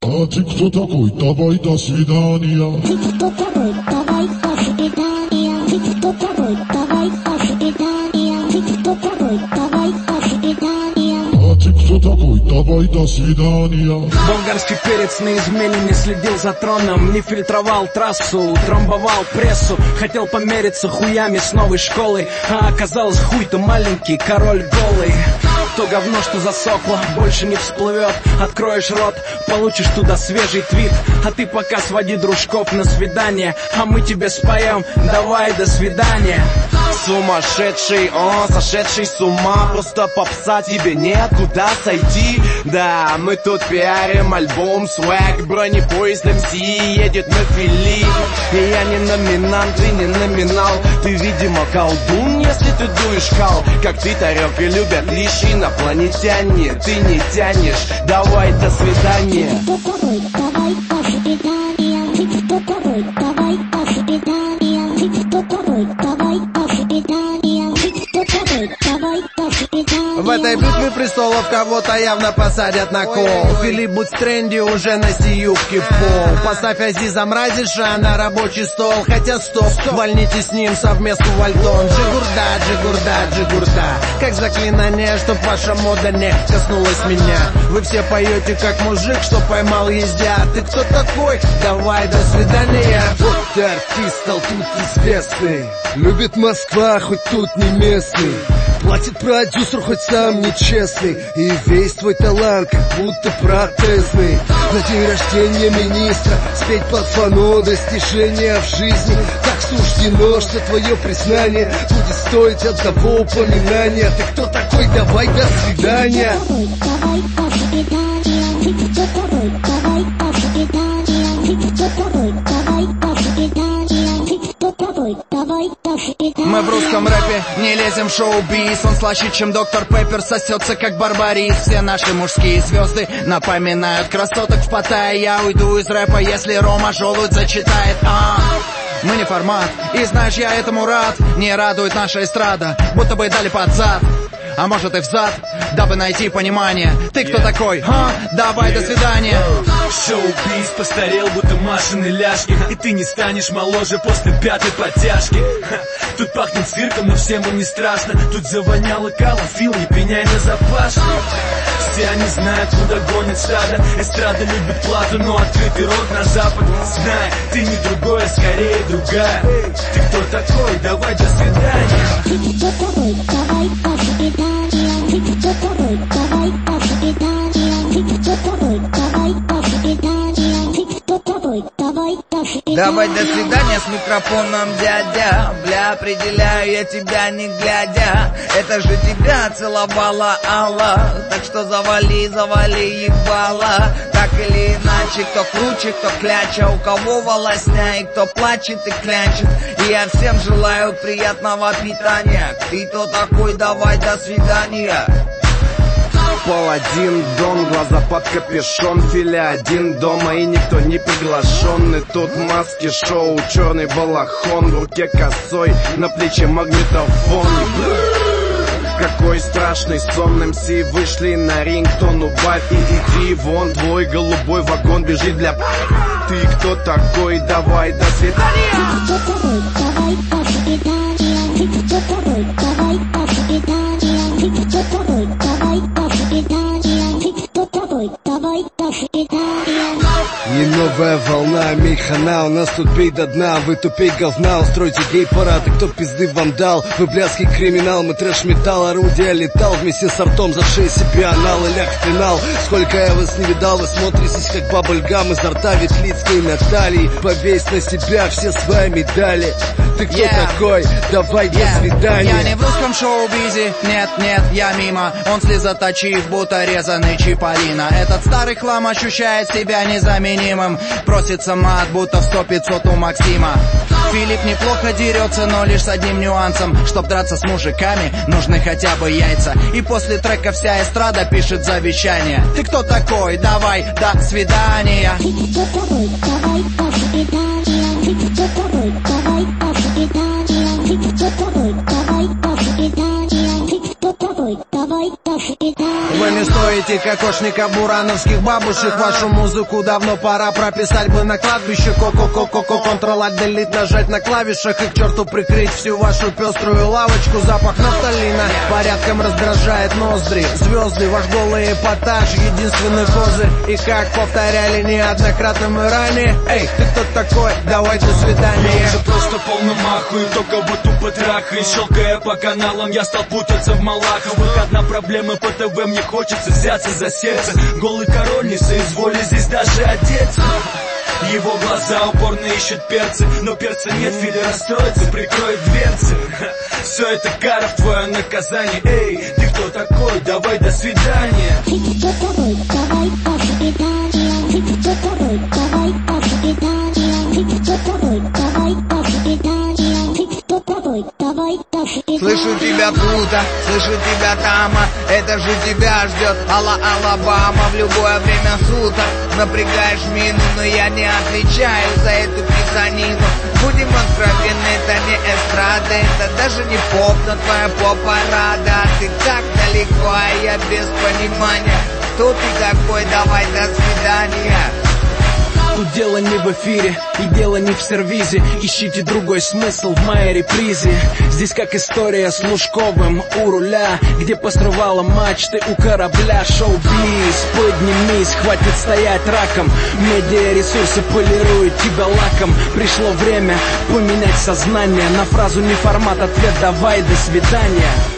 А ты кто такой? Давай до свидания. Ты кто такой? Давай до свидания. Ты кто такой? Давай до свидания. Ты кто такой? Давай до свидания. А ты кто такой? Давай до свидания. Болгарский перец на измене не следил за троном, не фильтровал трассу, трамбовал прессу. Хотел помериться хуями с новой школой, а оказалось хуй-то маленький, король голый. То говно, что засохло, больше не всплывет. Откроешь рот, получишь туда свежий твит. А ты пока своди дружков на свидание, а мы тебе споем давай до свидания. Сумасшедший, он сошедший с ума. Просто попса, тебе нет куда сойти. Да, мы тут пиарим альбом Swag. Бронепоезд МС едет на Фили. И я не номинант, ты не номинал. Ты, видимо, колдун, если ты дуешь кал. Как ты, Тарек, и любят лишь инопланетяне. Ты не тянешь, давай до свидания. Ты кто такой? Давай до свидания. Ты кто такой? Давай до свидания. Ты кто такой? Давай до свидания. Ты кто такой? Давай до свидания. В этой битве престолов кого-то явно посадят на кол. Филипп, будь в тренде, уже носи юбки в пол. Поставь Азиза Мразиша на рабочий стол. Хотя стоп, вольните с ним совместку вальтон. Джигурда, джигурда, джигурда. Как заклинание, чтоб ваша мода не коснулась меня. Вы все поете как мужик, что поймал ездя. Ты кто такой? Давай до свидания. Вот ты артист, стал тут известный. Любит Москва, хоть тут не местный. Платит продюсер, хоть сам нечестный. И весь твой талант как будто протезный. На день рождения министра спеть под фано достижения в жизни. Так суждено, что твое признание будет стоить одного упоминания. Ты кто такой? Давай до свидания. Давай до свидания. Ты кто такой? Давай до свидания. Ты кто такой? Давай до свидания. Ты кто такой? Давай до свидания. Мы в русском рэпе не лезем в шоу-биз. Он слаще, чем доктор Пеппер, сосется как барбарис. Все наши мужские звезды напоминают красоток в Паттайе. Я уйду из рэпа, если Рома желудь зачитает. Мы не формат, и знаешь, я этому рад. Не радует наша эстрада, будто бы дали под зад. А может и взад, дабы найти понимание. Ты кто такой? Давай до свидания. Шоу-биз постарел, будто Машины ляжки. И ты не станешь моложе после пятой подтяжки. Тут пахнет цирком, но всем им не страшно. Тут завоняло калом, Фил, не пеняй на запашку. Все они знают, куда гонит стадо. Эстрада любит плату, но открытый рот на запад. Знай, ты не другой, а скорее другая. Ты кто такой? Давай до свидания. Ты кто такой? Давай до свидания. Ты кто такой? Давай до свидания. Ты кто такой? Давай до свидания. Ты кто такой? Давай до свидания. Давай до свидания с микрофоном, дядя. Бля, определяю я тебя не глядя. Это же тебя целовала Алла. Так что завали, завали ебало. Так или иначе, кто круче, кто кляча. У кого волосня и кто плачет и клячет. И я всем желаю приятного питания. Ты кто такой? Давай до свидания. Пол один, дом, глаза под капюшон. Филя один дома и никто не приглашенный. Тут маски, шоу, черный балахон. В руке косой, на плече магнитофон. Какой страшный сон, МС вышли на ринг, тон убавь и иди вон. Твой голубой вагон бежит для... Ты кто такой? Давай до свидания. Ты кто такой? Давай до свидания. Ты кто такой? Давай до свидания. Ты кто такой? Давай до свидания. Ты кто такой? Давай до свидания. Не новая волна, мейхана, у нас тут бей до дна. Вы тупей говна, устройте гей-парад. И кто пизды вам дал? Вы блядский криминал, мы трэш-металл. Орудия летал вместе с ртом, за шею себе анал и ляг в финал. Сколько я вас не видал, вы смотритесь как бабльгам изо рта Ветлицкой Натальи. Повесь на себя все свои медали. Ты кто такой? Давай до свидания. Я не в русском шоу-бизе, нет, нет, я мимо. Он слезоточив, будто резаный Чиполлино. Этот старый хлам ощущает себя незаменимым. Просится мат, будто в 100-500 у Максима. Филипп неплохо дерется, но лишь с одним нюансом. Чтоб драться с мужиками, нужны хотя бы яйца. И после трека вся эстрада пишет завещание. Ты кто такой? Давай до свидания. Ты кто такой? Давай до свидания. Ты кто такой? Давай до свидания. Ты кто такой? Давай до свидания. Ты кто такой? Давай до свидания. В что не стоите кокошника бурановских бабушек. Вашу музыку давно пора прописать бы на кладбище. Ко-ко-ко-ко-ко, Ctrl-Alt-Delete нажать на клавишах и к черту прикрыть всю вашу пеструю лавочку. Запах нафталина порядком раздражает ноздри. Звезды, ваш голый эпатаж, единственный козырь. И как повторяли неоднократно мы ранее: эй, ты кто такой? Давай до свидания. Я уже просто полный маху, и только вот тупо трахай. Щелкая по каналам, я стал путаться в Малаховых. Одна проблема по ТВ, мне хочется взяться за сердце. Голый король не соизволит здесь даже одеться. Его глаза упорно ищут перцы, но перца нет, Фили расстроится, прикроет дверцы. Все это кара, твое наказание. Эй, ты кто такой? Давай до свидания. Ты кто такой? Давай до свидания. Ты кто такой? Давай до свидания. Ты кто такой? Давай до свидания. Ты кто такой? Давай до свидания. Слышу тебя тут, слышу тебя там. Это же тебя ждет Алабама в любое время суток. Напрягаешь мину, но я не отвечаю за эту писанину. Будем откровенны, это не эстрада, это даже не поп, но твоя попа рада. Ты так далеко, а я без понимания. Кто ты такой? Давай до свидания. Тут дело не в эфире и дело не в сервизе. Ищите другой смысл в моей репризе. Здесь как история с Лужковым у руля, где посрывала мачты у корабля. Шоу-биз, поднимись, хватит стоять раком. Медиаресурсы полируют тебя лаком. Пришло время поменять сознание. На фразу не формат, ответ давай до свидания.